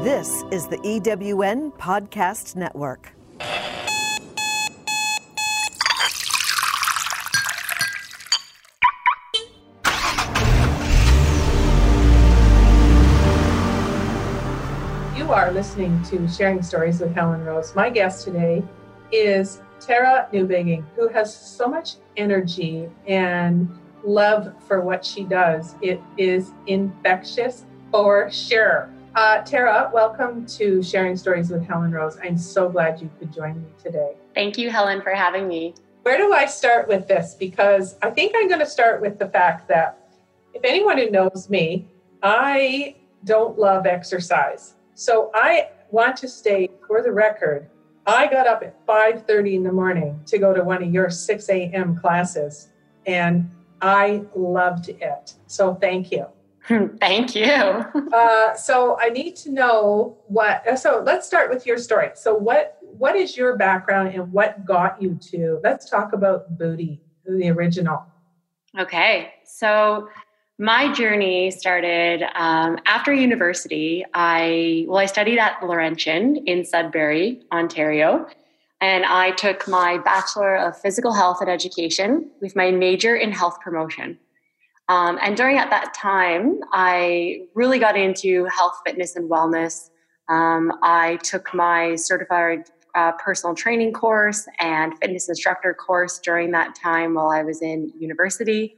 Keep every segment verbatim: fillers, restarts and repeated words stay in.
This is the E W N Podcast Network. You are listening to Sharing Stories with Helen Rose. My guest today is Tara Newbigging, who has so much energy and love for what she does. It is infectious for sure. Uh, Tara, welcome to Sharing Stories with Helen Rose. I'm so glad you could join me today. Thank you, Helen, for having me. Where do I start with this? Because I think I'm going to start with the fact that if anyone who knows me, I don't love exercise. So I want to state for the record, I got up at five thirty in the morning to go to one of your six a.m. classes, and I loved it. So thank you. Thank you. uh, so I need to know what, so let's start with your story. So what what is your background and what got you to, let's talk about Booty, the original. Okay. So my journey started um, after university. I, well, I studied at Laurentian in Sudbury, Ontario, and I took my Bachelor of Physical Health and Education with my major in health promotion. Um, and during at that time, I really got into health, fitness, and wellness. Um, I took my certified uh, personal training course and fitness instructor course during that time while I was in university,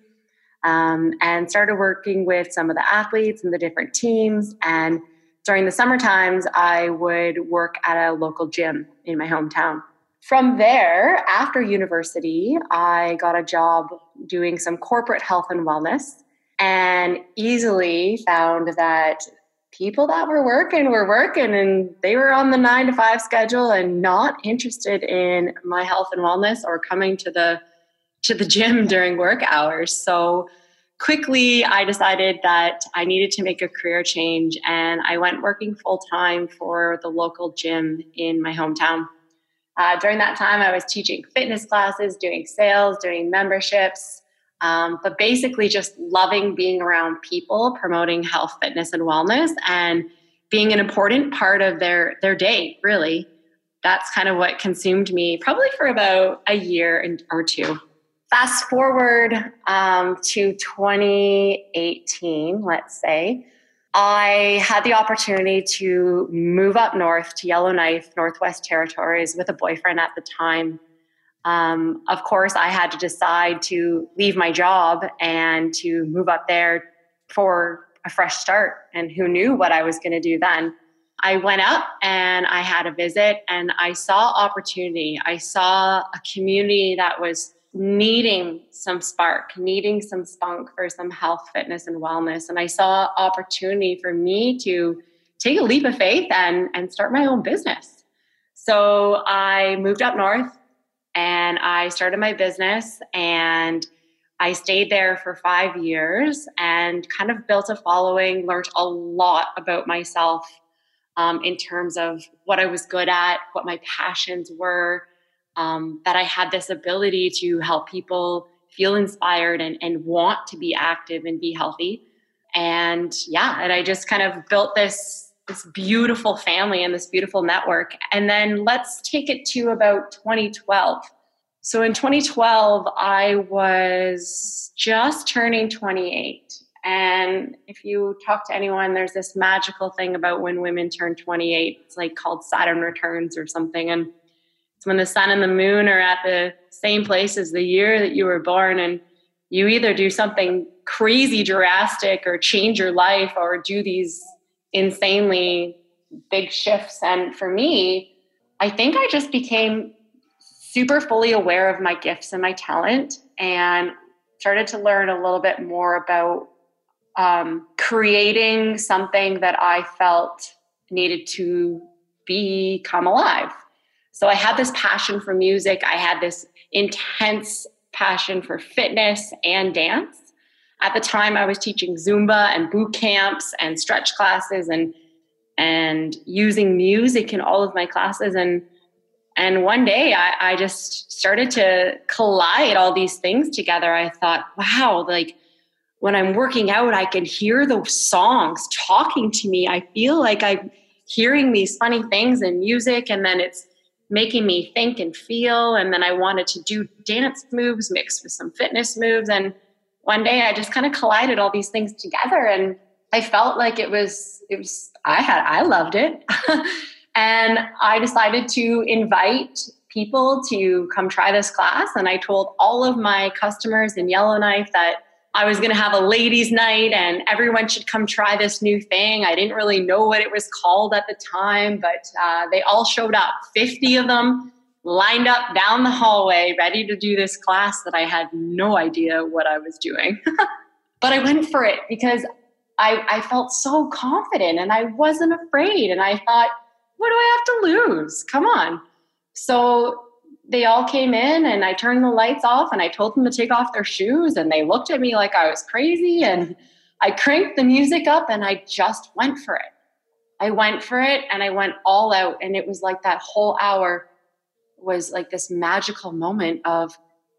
um, and started working with some of the athletes and the different teams. And during the summer times, I would work at a local gym in my hometown. From there, after university, I got a job doing some corporate health and wellness, and easily found that people that were working were working, and they were on the nine to five schedule and not interested in my health and wellness or coming to the to the gym during work hours. So quickly, I decided that I needed to make a career change, and I went working full time for the local gym in my hometown. Uh, during that time, I was teaching fitness classes, doing sales, doing memberships, um, but basically just loving being around people, promoting health, fitness, and wellness, and being an important part of their, their day, really. That's kind of what consumed me probably for about a year and, or two. Fast forward um, to twenty eighteen, let's say. I had the opportunity to move up north to Yellowknife, Northwest Territories with a boyfriend at the time. Um, of course, I had to decide to leave my job and to move up there for a fresh start. And who knew what I was going to do then? I went up and I had a visit, and I saw opportunity. I saw a community that was needing some spark, needing some spunk for some health, fitness, and wellness. And I saw opportunity for me to take a leap of faith and, and start my own business. So I moved up north and I started my business, and I stayed there for five years and kind of built a following, learned a lot about myself um, in terms of what I was good at, what my passions were, Um, that I had this ability to help people feel inspired and, and want to be active and be healthy. And yeah, and I just kind of built this, this beautiful family and this beautiful network. And then let's take it to about twenty twelve. So in twenty twelve, I was just turning twenty-eight. And if you talk to anyone, there's this magical thing about when women turn twenty-eight. It's like called Saturn returns or something. And when the sun and the moon are at the same place as the year that you were born, and you either do something crazy drastic or change your life or do these insanely big shifts. And for me, I think I just became super fully aware of my gifts and my talent, and started to learn a little bit more about um, creating something that I felt needed to become alive. So I had this passion for music. I had this intense passion for fitness and dance. At the time, I was teaching Zumba and boot camps and stretch classes and and using music in all of my classes. And and one day, I, I just started to collide all these things together. I thought, wow, like when I'm working out, I can hear those songs talking to me. I feel like I hearing these funny things in music, and then it's making me think and feel. And then I wanted to do dance moves mixed with some fitness moves. And one day I just kind of collided all these things together, and I felt like it was, it was, I had, I loved it. And I decided to invite people to come try this class. And I told all of my customers in Yellowknife that I was going to have a ladies' night and everyone should come try this new thing. I didn't really know what it was called at the time, but uh, they all showed up. fifty of them lined up down the hallway, ready to do this class that I had no idea what I was doing. But I went for it because I, I felt so confident and I wasn't afraid. And I thought, what do I have to lose? Come on. So they all came in and I turned the lights off and I told them to take off their shoes, and they looked at me like I was crazy, and I cranked the music up and I just went for it. I went for it and I went all out, and it was like that whole hour was like this magical moment of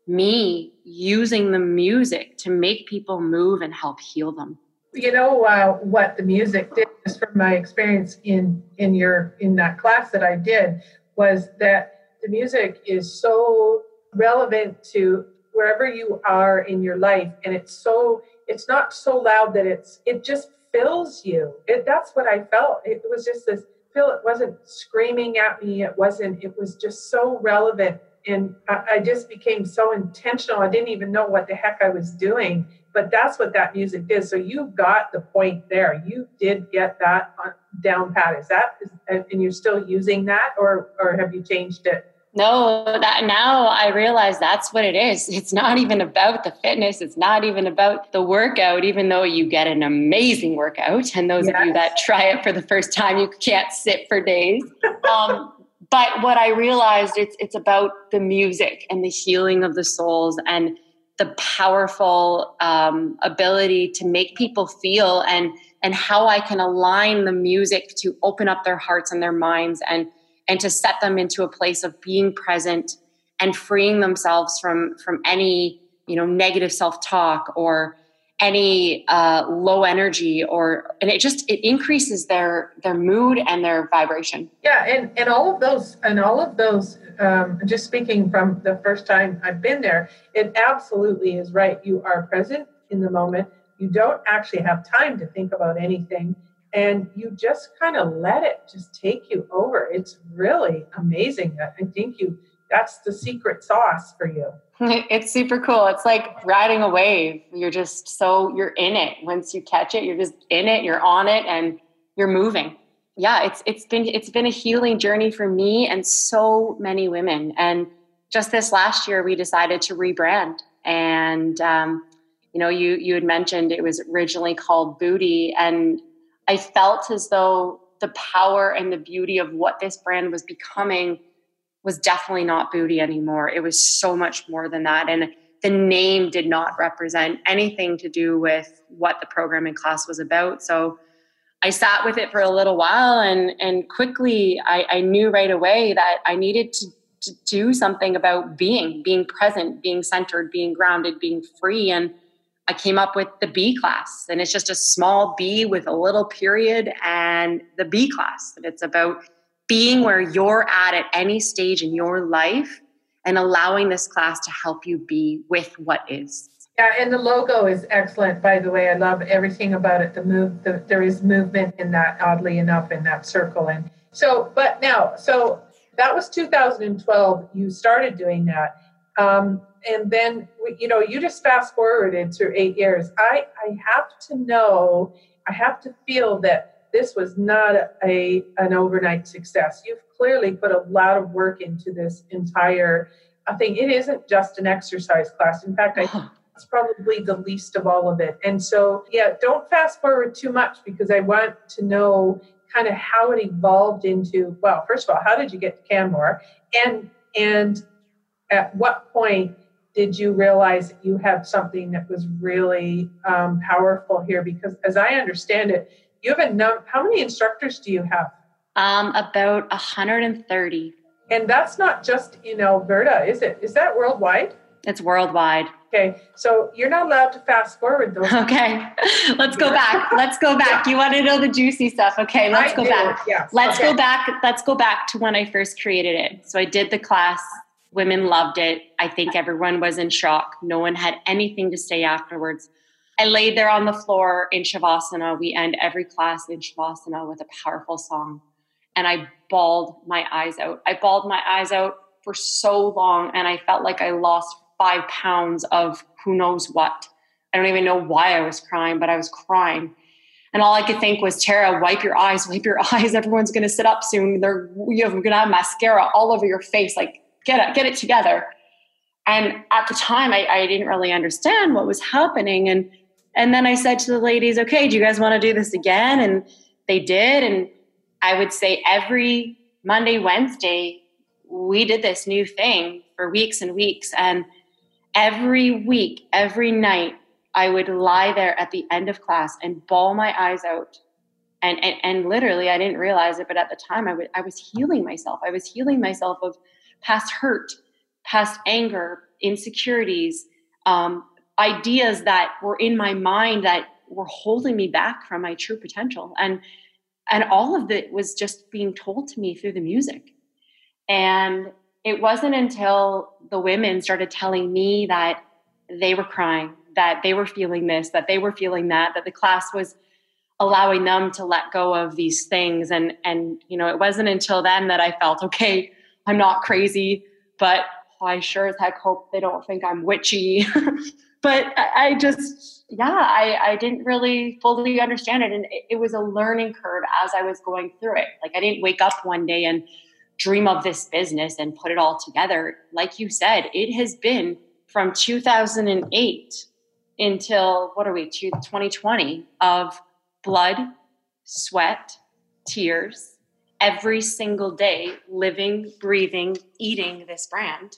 me using the music to make people move and help heal them. You know uh, what the music did, just from my experience in in your in that class that I did, was that the music is so relevant to wherever you are in your life, and it's so it's not so loud that it's it just fills you. It, that's what I felt. It was just this feel. It wasn't screaming at me. It wasn't. It was just so relevant, and I, I just became so intentional. I didn't even know what the heck I was doing. But that's what that music did. So you got the point there. You did get that on, down pat. Is that, is, and you're still using that, or or have you changed it? No, that now I realize that's what it is. It's not even about the fitness. It's not even about the workout, even though you get an amazing workout. And those yes. of you that try it for the first time, you can't sit for days. Um, but what I realized, it's it's about the music and the healing of the souls and the powerful um, ability to make people feel, and and how I can align the music to open up their hearts and their minds, and and to set them into a place of being present and freeing themselves from from any, you know, negative self-talk or any uh, low energy, or and it just it increases their their mood and their vibration. Yeah, and and all of those and all of those. Um, just speaking from the first time I've been there, it absolutely is right. You are present in the moment. You don't actually have time to think about anything, and you just kind of let it just take you over. It's really amazing. I think you that's the secret sauce for you. It's super cool. It's like riding a wave. You're just so you're in it. Once you catch it, you're just in it, you're on it, and you're moving. Yeah, it's it's been it's been a healing journey for me and so many women. And just this last year, we decided to rebrand. And um, you know, you you had mentioned it was originally called Booty, and I felt as though the power and the beauty of what this brand was becoming was definitely not Booty anymore. It was so much more than that, and the name did not represent anything to do with what the programming class was about. So I sat with it for a little while, and and quickly I, I knew right away that I needed to, to do something about being, being present, being centered, being grounded, being free. And I came up with the B class, and it's just a small B with a little period and the B class. And it's about being where you're at at any stage in your life and allowing this class to help you be with what is. Yeah, and the logo is excellent, by the way. I love everything about it. The move, the, there is movement in that, oddly enough, in that circle. And so, but now, so that was two thousand twelve. You started doing that, um, and then you know, you just fast forwarded to eight years. I, I have to know, I have to feel that this was not a an overnight success. You've clearly put a lot of work into this entire thing. It isn't just an exercise class. In fact, I. It's probably the least of all of it. And so, yeah, don't fast forward too much, because I want to know kind of how it evolved into, well, first of all, how did you get to Canmore? And, and at what point did you realize that you had something that was really um, powerful here? Because as I understand it, you have a num- how many instructors do you have? Um, about one hundred thirty. And that's not just in Alberta, is it? Is that worldwide? It's worldwide. Okay, so you're not allowed to fast forward those. Okay, let's go back. Let's go back. You want to know the juicy stuff? Okay, let's I go do, back. yes. Let's Okay. go back. Let's go back to when I first created it. So I did the class. Women loved it. I think everyone was in shock. No one had anything to say afterwards. I laid there on the floor in Shavasana. We end every class in Shavasana with a powerful song. And I bawled my eyes out. I bawled my eyes out for so long, and I felt like I lost five pounds of who knows what. I don't even know why I was crying, but I was crying. And all I could think was, Tara, wipe your eyes, wipe your eyes. Everyone's going to sit up soon. They're you're going to have mascara all over your face. Like, get it, get it together. And at the time, I, I didn't really understand what was happening. And and then I said to the ladies, okay, do you guys want to do this again? And they did. And I would say every Monday, Wednesday, we did this new thing for weeks and weeks. And every week, every night, I would lie there at the end of class and bawl my eyes out. And, and, and literally, I didn't realize it, but at the time, I, would, I was healing myself. I was healing myself of past hurt, past anger, insecurities, um, ideas that were in my mind that were holding me back from my true potential. And, and all of it was just being told to me through the music. And it wasn't until the women started telling me that they were crying, that they were feeling this, that they were feeling that, that the class was allowing them to let go of these things. And, and, you know, it wasn't until then that I felt, okay, I'm not crazy, but I sure as heck hope they don't think I'm witchy. But I, I just, yeah, I, I didn't really fully understand it. And it, it was a learning curve as I was going through it. Like, I didn't wake up one day and dream of this business and put it all together. Like you said, it has been from two thousand eight until, what are we, twenty twenty, of blood, sweat, tears, every single day, living, breathing, eating this brand.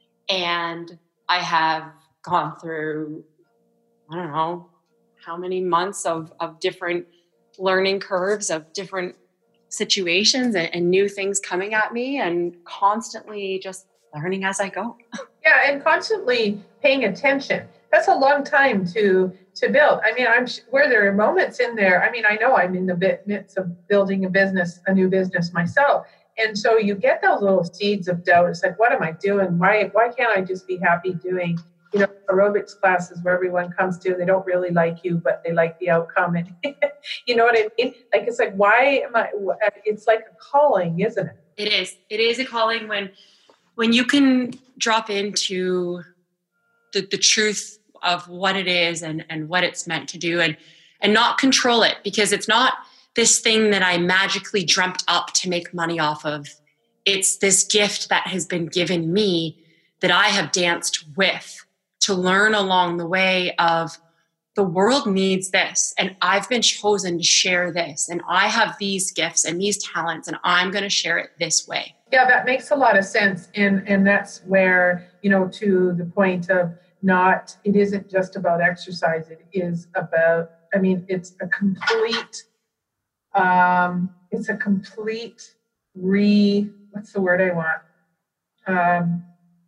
And I have gone through, I don't know, how many months of, of different learning curves, of different situations and, and new things coming at me, and constantly just learning as I go. Yeah, and constantly paying attention. That's a long time to to build. I mean, I'm where there are moments in there. I mean, I know I'm in the bit, midst of building a business, a new business myself. And so you get those little seeds of doubt. It's like, what am I doing? Why why can't I just be happy doing, you know, aerobics classes where everyone comes to, they don't really like you, but they like the outcome. And you know what I mean? Like, it's like, why am I, it's like a calling, isn't it? It is. It is a calling when, when you can drop into the, the truth of what it is and, and what it's meant to do, and, and not control it, because it's not this thing that I magically dreamt up to make money off of. It's this gift that has been given me that I have danced with to learn along the way of, the world needs this, and I've been chosen to share this, and I have these gifts and these talents, and I'm going to share it this way. Yeah, that makes a lot of sense. And, and that's where, you know, to the point of not, it isn't just about exercise. It is about, I mean, it's a complete, um, it's a complete re, what's the word I want? Um,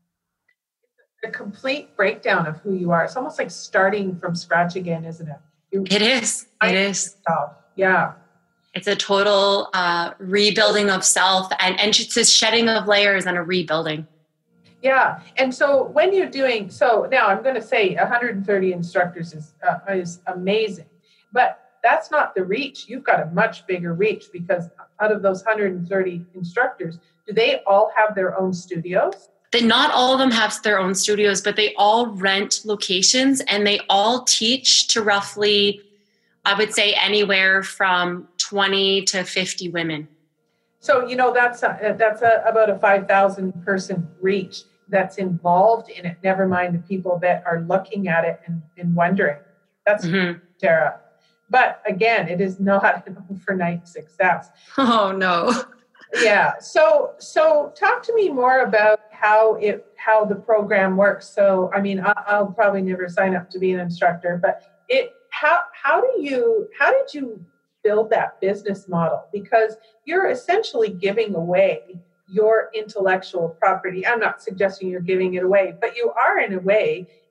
a complete breakdown of who you are. It's almost like starting from scratch again, isn't it? You, It is. It is. yourself. Yeah. It's a total uh, rebuilding of self, and, and it's a shedding of layers and a rebuilding. Yeah. And so when you're doing, so now I'm going to say one hundred thirty instructors is, uh, is amazing, but that's not the reach. You've got a much bigger reach, because out of those one hundred thirty instructors, do they all have their own studios? That not all of them have their own studios, but they all rent locations, and they all teach to roughly, I would say, anywhere from twenty to fifty women. So, you know, that's a, that's a, about a five thousand person reach that's involved in it. Never mind the people that are looking at it and, and wondering. That's Mm-hmm. Tara. But again, it is not an overnight success. Oh, no. Yeah. So, so talk to me more about how it, how the program works. So, I mean, I, I'll probably never sign up to be an instructor, but it, how, how do you, how did you build that business model? Because you're essentially giving away your intellectual property. I'm not suggesting you're giving it away, but you are in a way.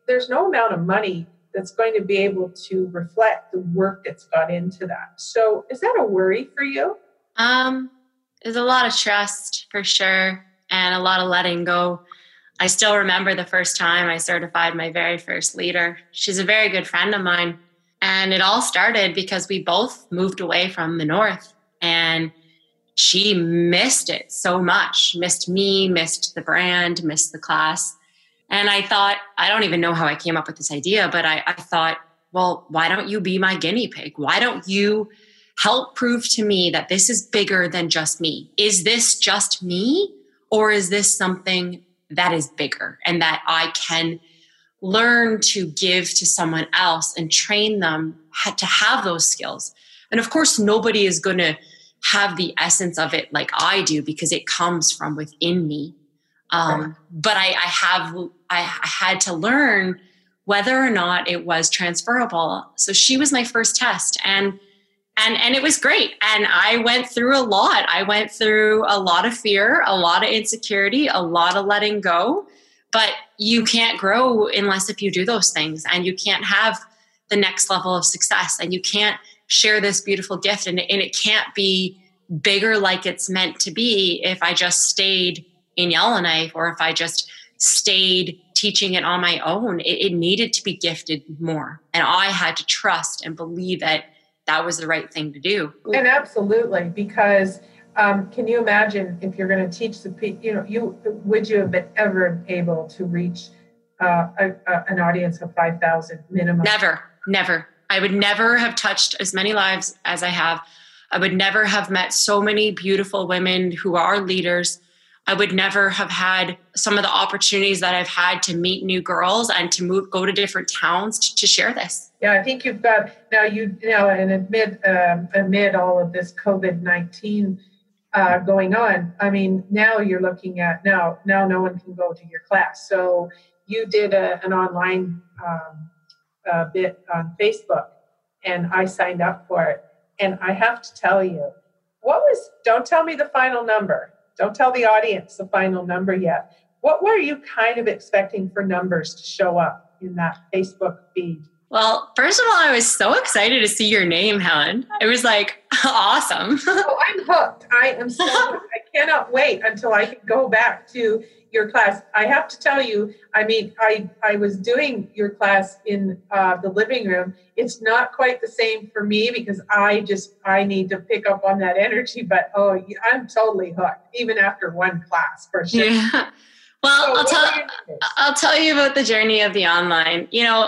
there's no amount of money that's going to be able to reflect the work that's got into that. So is that a worry for you? Um, there's a lot of trust for sure, and a lot of letting go. I still remember the first time I certified my very first leader. She's a very good friend of mine. And it all started because we both moved away from the North, and she missed it so much, missed me, missed the brand, missed the class. And I thought, I don't even know how I came up with this idea, but I, I thought, well, why don't you be my guinea pig? Why don't you help prove to me that this is bigger than just me? Is this just me, or is this something that is bigger and that I can learn to give to someone else and train them to have those skills? And of course, nobody is going to have the essence of it like I do, because it comes from within me. Um, but I, I have, I, I had to learn whether or not it was transferable. So she was my first test, and, and, and it was great. And I went through a lot. I went through a lot of fear, a lot of insecurity, a lot of letting go, but you can't grow unless if you do those things, and you can't have the next level of success, and you can't share this beautiful gift. And, and it can't be bigger like it's meant to be if I just stayed in Yellowknife, or if I just stayed teaching it on my own. It, it needed to be gifted more. And I had to trust and believe that that was the right thing to do. And absolutely, because um, can you imagine if you're going to teach the people, you know, you would you have been ever able to reach uh, a, a, an audience of five thousand minimum? Never, never. I would never have touched as many lives as I have. I would never have met so many beautiful women who are leaders. I would never have had some of the opportunities that I've had to meet new girls and to move, go to different towns to, to share this. Yeah, I think you've got now. You, you know, and amid um, amid all of this COVID nineteen uh, going on, I mean, now you're looking at now. Now, no one can go to your class. So you did a, an online um, uh, bit on Facebook, and I signed up for it. And I have to tell you, what was? Don't tell me the final number. Don't tell the audience the final number yet. What were you kind of expecting for numbers to show up in that Facebook feed? Well, first of all, I was so excited to see your name, Helen. It was like, awesome. Oh, I'm hooked. I am so hooked. I cannot wait until I can go back to your class. I have to tell you, I mean, I, I was doing your class in uh, the living room. It's not quite the same for me because I just, I need to pick up on that energy, but oh, I'm totally hooked, even after one class for sure. Yeah. Well, So I'll tell, what are your tips? I'll tell you about the journey of the online. You know,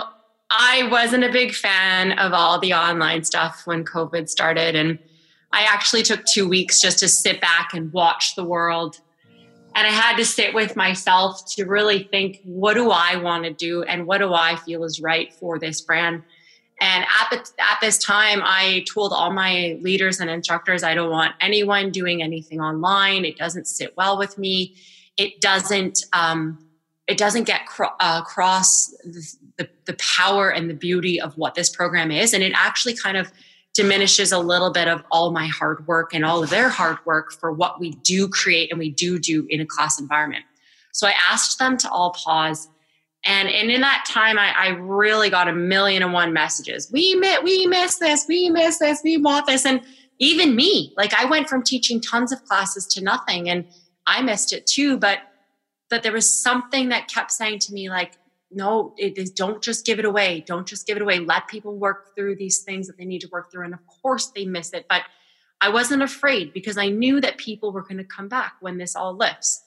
I wasn't a big fan of all the online stuff when COVID started. And I actually took two weeks just to sit back and watch the world. And I had to sit with myself to really think, what do I want to do? And what do I feel is right for this brand? And at, the, at this time, I told all my leaders and instructors, I don't want anyone doing anything online. It doesn't sit well with me. It doesn't, um, it doesn't get cro- uh, across the, the, the power and the beauty of what this program is. And it actually kind of diminishes a little bit of all my hard work and all of their hard work for what we do create and we do do in a class environment. So I asked them to all pause. And, and in that time, I, I really got a million and one messages. We miss, we miss this, we miss this, we want this. And even me, like I went from teaching tons of classes to nothing, and I missed it too. But, but there was something that kept saying to me, like, no, it is, don't just give it away. Don't just give it away. Let people work through these things that they need to work through. And of course they miss it, but I wasn't afraid because I knew that people were going to come back when this all lifts.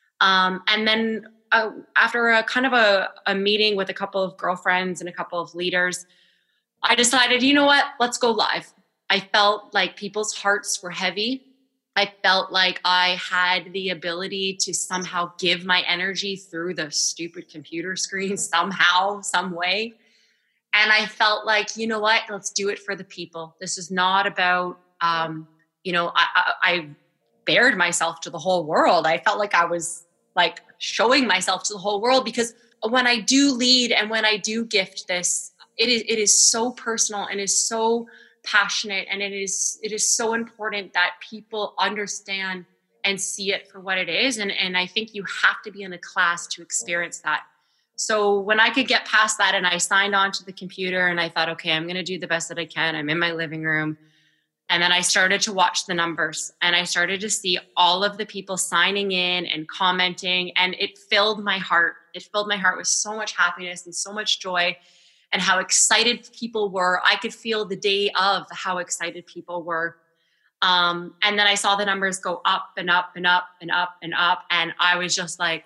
Um, and then uh, after a kind of a, a meeting with a couple of girlfriends and a couple of leaders, I decided, you know what, let's go live. I felt like people's hearts were heavy. I felt like I had the ability to somehow give my energy through the stupid computer screen somehow, some way. And I felt like, you know what, let's do it for the people. This is not about, um, you know, I, I, I bared myself to the whole world. I felt like I was like showing myself to the whole world, because when I do lead and when I do gift this, it is, it is so personal and is so passionate, and it is it is so important that people understand and see it for what it is. And, and I think you have to be in a class to experience that. So when I could get past that and I signed on to the computer and I thought, okay, I'm going to do the best that I can. I'm in my living room. And then I started to watch the numbers and I started to see all of the people signing in and commenting, and it filled my heart. It filled my heart with so much happiness and so much joy, and how excited people were. I could feel the day of how excited people were. Um, and then I saw the numbers go up and up and up and up and up. And I was just like,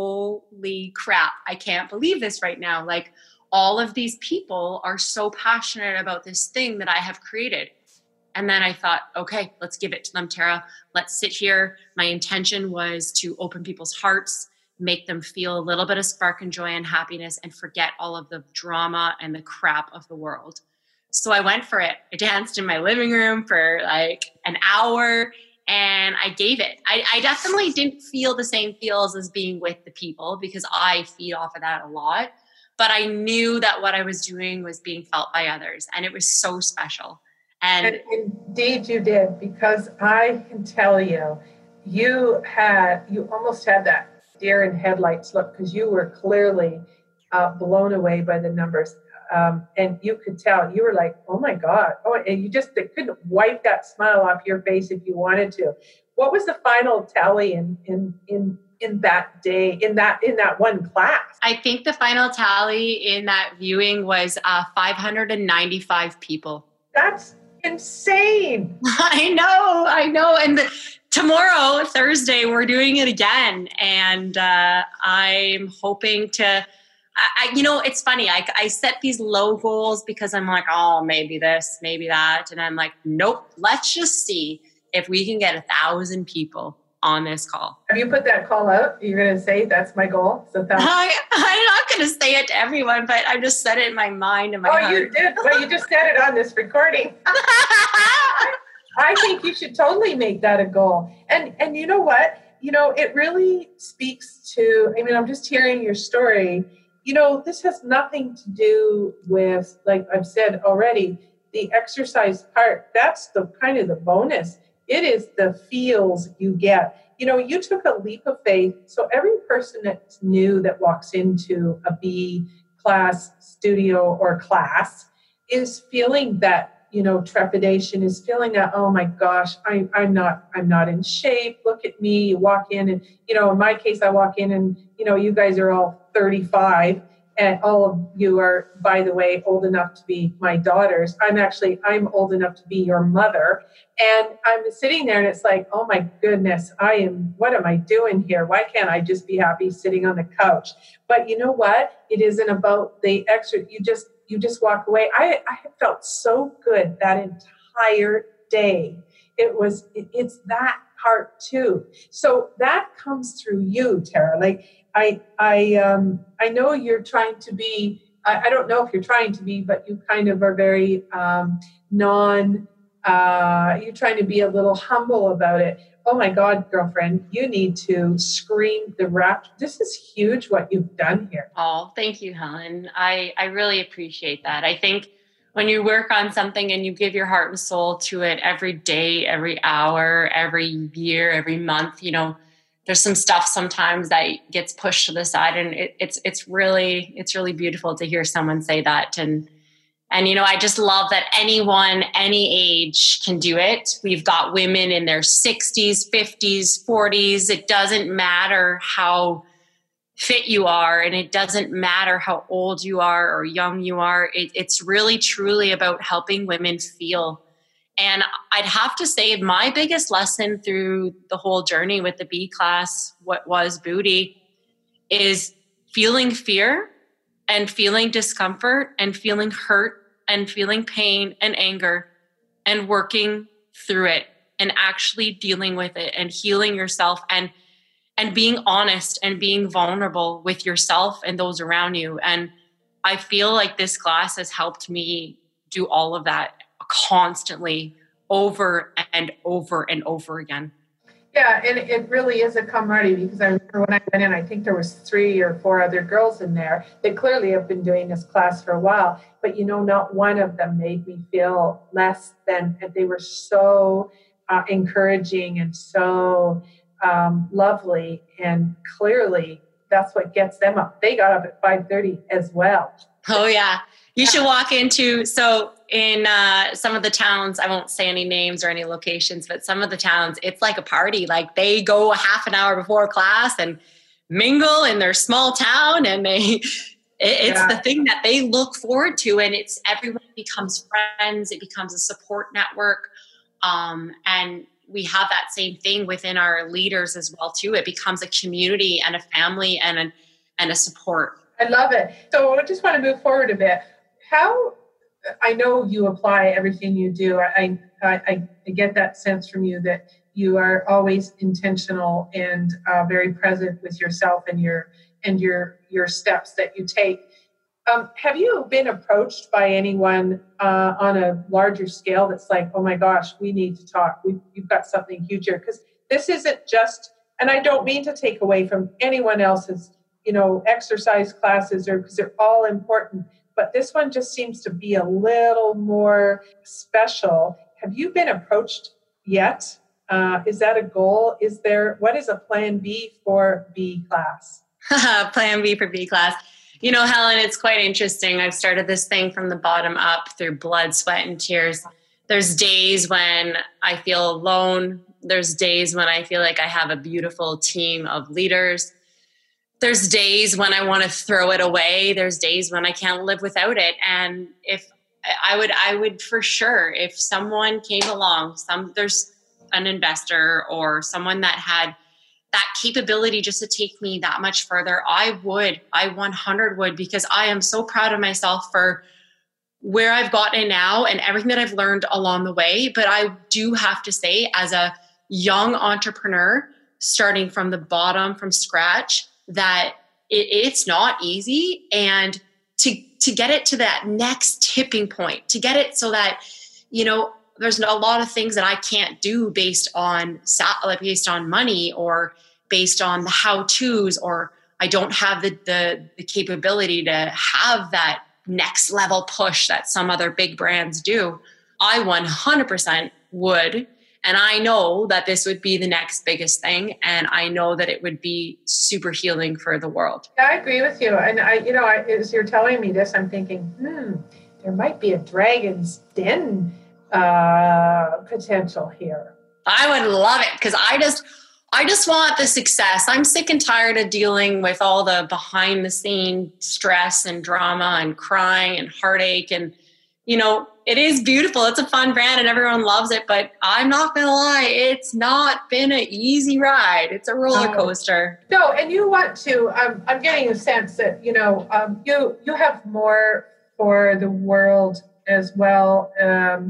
holy crap, I can't believe this right now. Like, all of these people are so passionate about this thing that I have created. And then I thought, okay, let's give it to them, Tara. Let's sit here. My intention was to open people's hearts, make them feel a little bit of spark and joy and happiness, and forget all of the drama and the crap of the world. So I went for it. I danced in my living room for like an hour and I gave it. I, I definitely didn't feel the same feels as being with the people, because I feed off of that a lot. But I knew that what I was doing was being felt by others, and it was so special. And, and indeed you did, because I can tell you, you had, you almost had that deer in headlights look, because you were clearly uh, blown away by the numbers. Um, and you could tell, you were like, oh my God. Oh, and you just they couldn't wipe that smile off your face if you wanted to. What was the final tally in, in, in, in that day, in that, in that one class? I think the final tally in that viewing was uh, five hundred ninety-five people. That's insane. I know, I know. And the, tomorrow, Thursday, we're doing it again. And uh, I'm hoping to, I, I, you know, it's funny. I, I set these low goals because I'm like, oh, maybe this, maybe that. And I'm like, nope, let's just see if we can get a thousand people on this call. Have you put that call out? You're going to say that's my goal? So that- I, I'm not going to say it to everyone, but I just said it in my mind and my oh, heart. you did? Well, you just said it on this recording. I think you should totally make that a goal. And and you know what? You know, it really speaks to, I mean, I'm just hearing your story. You know, this has nothing to do with, like I've said already, the exercise part. That's the kind of the bonus. It is the feels you get. You know, you took a leap of faith. So every person that's new that walks into a B class studio or class is feeling that, you know, trepidation, is feeling that, oh my gosh, I, I'm not, I'm not in shape. Look at me. You walk in and, you know, in my case, I walk in and, you know, you guys are all thirty-five. And all of you are, by the way, old enough to be my daughters. I'm actually, I'm old enough to be your mother. And I'm sitting there and it's like, oh my goodness, I am, what am I doing here? Why can't I just be happy sitting on the couch? But you know what? It isn't about the extra, you just, you just walk away. I, I have felt so good that entire day. It was, it, it's that part too. So that comes through you, Tara. Like, I I um I know you're trying to be, I, I don't know if you're trying to be, but you kind of are very um, non, uh, you're trying to be a little humble about it. Oh my God, girlfriend, you need to scream the rap. This is huge what you've done here. Oh, thank you, Helen. I, I really appreciate that. I think when you work on something and you give your heart and soul to it every day, every hour, every year, every month, you know, there's some stuff sometimes that gets pushed to the side, and it, it's it's really it's really beautiful to hear someone say that. And and you know, I just love that anyone, any age can do it. We've got women in their sixties, fifties, forties. It doesn't matter how fit you are, and it doesn't matter how old you are or young you are. It, it's really truly about helping women feel. And I'd have to say my biggest lesson through the whole journey with the B class, what was Booty, is feeling fear and feeling discomfort and feeling hurt and feeling pain and anger and working through it and actually dealing with it and healing yourself and and being honest and being vulnerable with yourself and those around you. And I feel like this class has helped me do all of that constantly, over and over and over again. Yeah, and it really is a camaraderie, because I remember when I went in, I think there was three or four other girls in there that clearly have been doing this class for a while, but you know, not one of them made me feel less than, they were so uh, encouraging and so um, lovely, and clearly that's what gets them up. They got up at five thirty as well. Oh yeah. You should walk into, so in uh, some of the towns, I won't say any names or any locations, but some of the towns, it's like a party. Like they go a half an hour before class and mingle in their small town, and they, it, it's yeah. the thing that they look forward to. And it's, everyone becomes friends. It becomes a support network. Um, and we have that same thing within our leaders as well too. It becomes a community and a family and a, and a support. I love it. So I just want to move forward a bit. How, I know you apply everything you do. I, I, I get that sense from you that you are always intentional and uh, very present with yourself and your and your your steps that you take. Um, have you been approached by anyone uh, on a larger scale that's like, oh my gosh, we need to talk. We've, you've got something huge here. Because this isn't just, and I don't mean to take away from anyone else's, you know, exercise classes, or because they're all important. But this one just seems to be a little more special. Have you been approached yet? Uh, is that a goal? Is there, what is a plan B for B class? Plan B for B class. You know, Helen, it's quite interesting. I've started this thing from the bottom up through blood, sweat, and tears. There's days when I feel alone. There's days when I feel like I have a beautiful team of leaders. There's days when I want to throw it away. There's days when I can't live without it. And if I would, I would for sure, if someone came along, some there's an investor or someone that had that capability just to take me that much further, I would, I one hundred would, because I am so proud of myself for where I've gotten now and everything that I've learned along the way. But I do have to say, as a young entrepreneur, starting from the bottom, from scratch, that it, it's not easy. And to, to get it to that next tipping point, to get it so that, you know, there's a lot of things that I can't do based on, based on money or based on the how-tos, or I don't have the, the, the capability to have that next level push that some other big brands do. I one hundred percent would. And I know that this would be the next biggest thing. And I know that it would be super healing for the world. Yeah, I agree with you. And I, you know, I, as you're telling me this, I'm thinking, hmm, there might be a Dragon's Den uh, potential here. I would love it, because I just, I just want the success. I'm sick and tired of dealing with all the behind the scene stress and drama and crying and heartache. And, you know, it is beautiful. It's a fun brand and everyone loves it, but I'm not going to lie. It's not been an easy ride. It's a roller coaster. No, no, and you want to, um, I'm getting a sense that, you know, um, you, you have more for the world as well, um,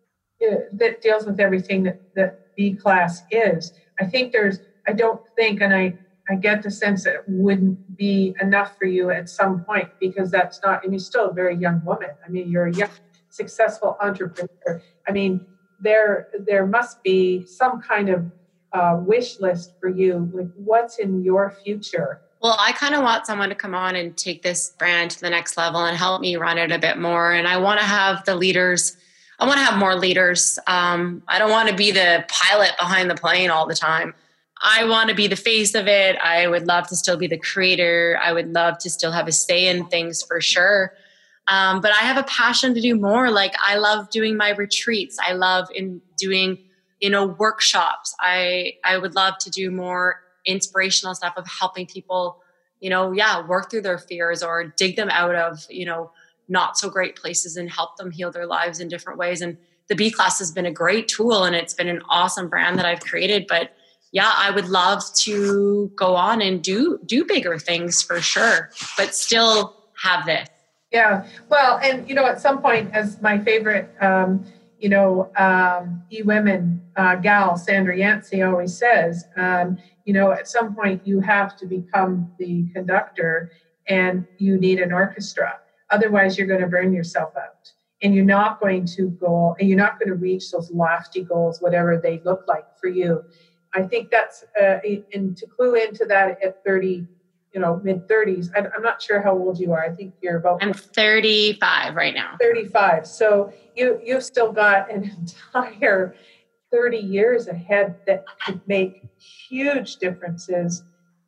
that deals with everything that, that B class is. I think there's, I don't think, and I, I get the sense that it wouldn't be enough for you at some point, because that's not, and you're still a very young woman. I mean, you're a young, successful entrepreneur. I mean, there, there must be some kind of uh, wish list for you. Like, what's in your future? Well, I kind of want someone to come on and take this brand to the next level and help me run it a bit more. And I want to have the leaders, I want to have more leaders. Um, I don't want to be the pilot behind the plane all the time. I want to be the face of it. I would love to still be the creator. I would love to still have a say in things for sure. Um, but I have a passion to do more. Like, I love doing my retreats. I love in doing, you know, workshops. I, I would love to do more inspirational stuff of helping people, you know, yeah, work through their fears or dig them out of, you know, not so great places and help them heal their lives in different ways. And the B class has been a great tool, and it's been an awesome brand that I've created. But yeah, I would love to go on and do, do bigger things for sure, but still have this. Yeah. Well, and, you know, at some point, as my favorite, um, you know, um, e-women uh, gal, Sandra Yancey, always says, um, you know, at some point you have to become the conductor and you need an orchestra. Otherwise, you're going to burn yourself out, and you're not going to go, and you're not going to reach those lofty goals, whatever they look like for you. I think that's, uh, and to clue into that at thirty, you know, mid thirties, I'm not sure how old you are. I think you're about... I'm thirty-five right now. thirty-five. So you, you've still got an entire thirty years ahead that could make huge differences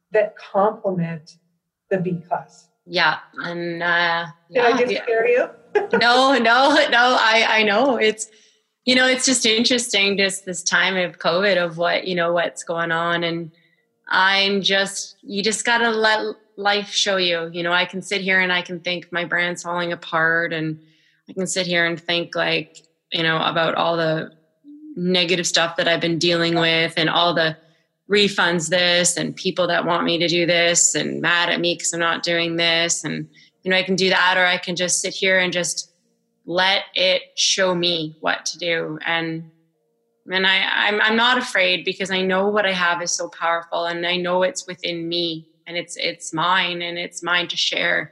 that complement the B class. Yeah. And, uh, Did yeah, I just yeah. scare you? no, no, no. I, I know it's, you know, it's just interesting, just this time of COVID of what, you know, what's going on. And I'm just, you just got to let life show you, you know, I can sit here and I can think my brand's falling apart, and I can sit here and think like, you know, about all the negative stuff that I've been dealing with and all the refunds this and people that want me to do this and mad at me because I'm not doing this. And, you know, I can do that, or I can just sit here and just let it show me what to do. And and I, I'm I'm not afraid, because I know what I have is so powerful, and I know it's within me, and it's it's mine, and it's mine to share.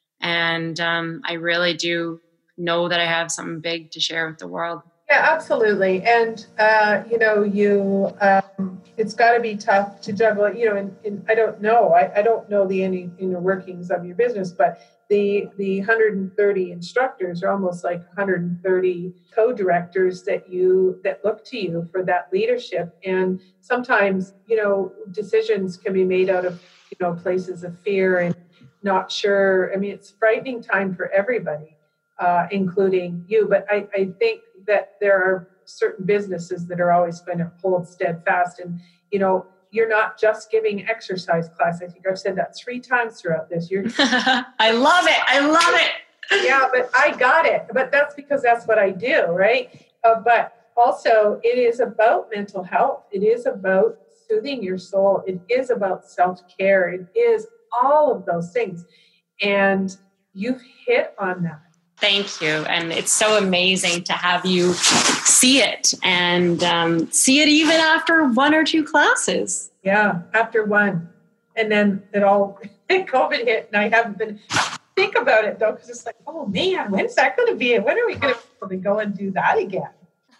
And um, I really do know that I have something big to share with the world. Yeah, absolutely. And, uh, you know, you, um, it's got to be tough to juggle, you know, and, and I don't know, I, I don't know the any inner workings of your business, but the, the one hundred thirty instructors are almost like one hundred thirty co-directors that you, that look to you for that leadership. And sometimes, you know, decisions can be made out of, you know, places of fear and not sure. I mean, it's a frightening time for everybody, uh, including you. But I, I think that there are certain businesses that are always going to hold steadfast. And, you know, you're not just giving exercise class. I think I've said that three times throughout this. You're I love it. I love it. Yeah, but I got it. But that's because that's what I do, right? Uh, but also, it is about mental health. It is about soothing your soul. It is about self-care. It is all of those things. And you've hit on that. Thank you. And it's so amazing to have you see it, and um, see it even after one or two classes. Yeah, after one. And then it all, COVID hit, and I haven't been, think about it though, because it's like, oh man, when's that going to be? When are we going to go and do that again?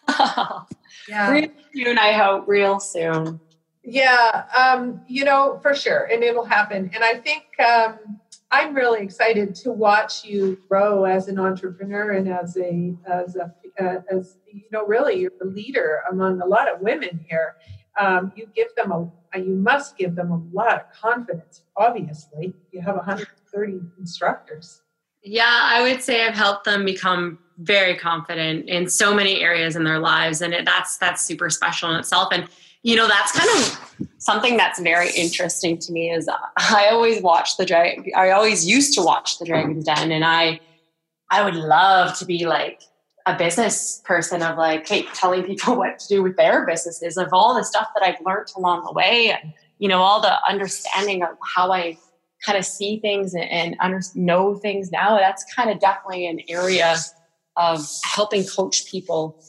Yeah. Real soon, I hope, real soon. Yeah, um, you know, for sure. And it'll happen. And I think, um, I'm really excited to watch you grow as an entrepreneur and as a, as a, uh, as you know, really you're a leader among a lot of women here. Um, you give them a, you must give them a lot of confidence. Obviously, you have one hundred thirty instructors. Yeah, I would say I've helped them become very confident in so many areas in their lives, and it, that's that's super special in itself. And you know, that's kind of something that's very interesting to me. Is I always watch the Dragon. I always used to watch the Dragon's Den, and I, I would love to be like a business person of like, hey, telling people what to do with their businesses, of all the stuff that I've learned along the way, and you know, all the understanding of how I kind of see things and, and under, know things now. That's kind of definitely an area of helping coach people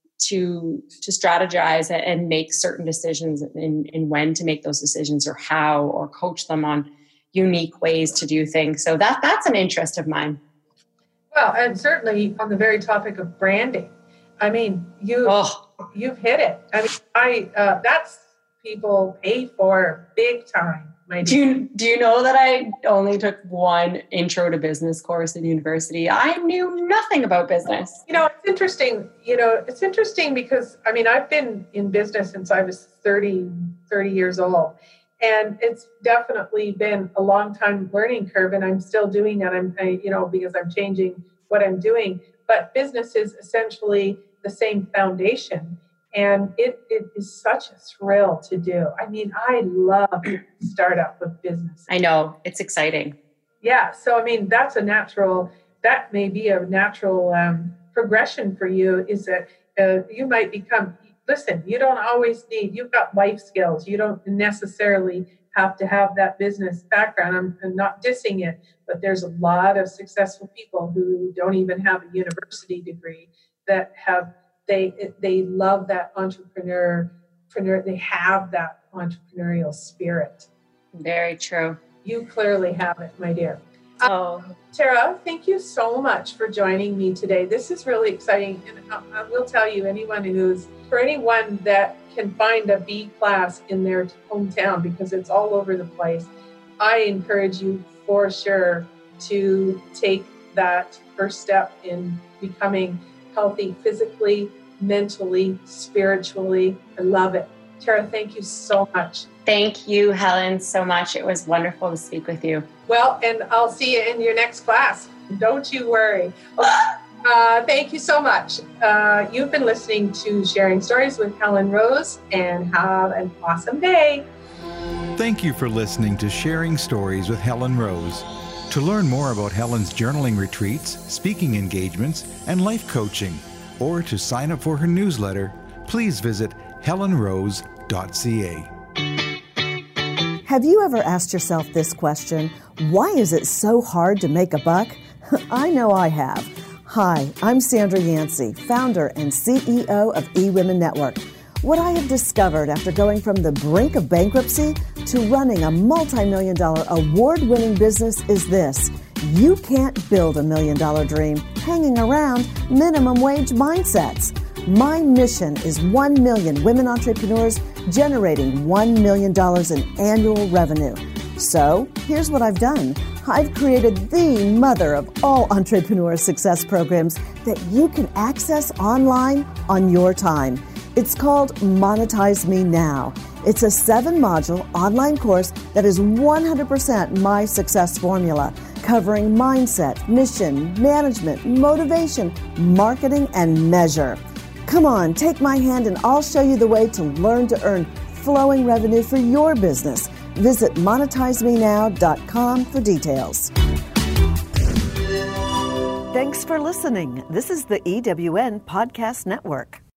to to strategize and make certain decisions, in, in when to make those decisions, or how, or coach them on unique ways to do things. So that that's an interest of mine. Well, and certainly on the very topic of branding, I mean, you oh. you've hit it. I mean, I uh, that's people pay for big time. My do you do you know that I only took one intro to business course in university? I knew nothing about business. You know, it's interesting. You know, it's interesting because, I mean, I've been in business since I was thirty, thirty years old. And it's definitely been a long time learning curve, and I'm still doing that. I'm, I, you know, because I'm changing what I'm doing. But business is essentially the same foundation. And it, it is such a thrill to do. I mean, I love startup of business. I know. It's exciting. Yeah. So, I mean, that's a natural, that may be a natural um, progression for you, is that uh, you might become, listen, you don't always need, you've got life skills. You don't necessarily have to have that business background. I'm, I'm not dissing it, but there's a lot of successful people who don't even have a university degree that have They they love that entrepreneur, entrepreneur. They have that entrepreneurial spirit. Very true. You clearly have it, my dear. Oh, um, Tara, thank you so much for joining me today. This is really exciting. And I, I will tell you, anyone who's, for anyone that can find a B class in their hometown, because it's all over the place, I encourage you for sure to take that first step in becoming healthy physically, mentally, spiritually. I love it. Tara, thank you so much. Thank you, Helen, so much. It was wonderful to speak with you. Well, and I'll see you in your next class. Don't you worry. Uh, thank you so much. Uh, you've been listening to Sharing Stories with Helen Rose, and have an awesome day. Thank you for listening to Sharing Stories with Helen Rose. To learn more about Helen's journaling retreats, speaking engagements, and life coaching, or to sign up for her newsletter, please visit helen rose dot c a. Have you ever asked yourself this question? Why is it so hard to make a buck? I know I have. Hi, I'm Sandra Yancey, founder and C E O of eWomen Network. What I have discovered after going from the brink of bankruptcy to running a multi-million dollar award-winning business is this. You can't build a million-dollar dream hanging around minimum wage mindsets. My mission is one million women entrepreneurs generating one million dollars in annual revenue. So here's what I've done. I've created the mother of all entrepreneur success programs that you can access online on your time. It's called Monetize Me Now. It's a seven-module online course that is one hundred percent my success formula, covering mindset, mission, management, motivation, marketing, and measure. Come on, take my hand and I'll show you the way to learn to earn flowing revenue for your business. Visit monetize me now dot com for details. Thanks for listening. This is the E W N Podcast Network.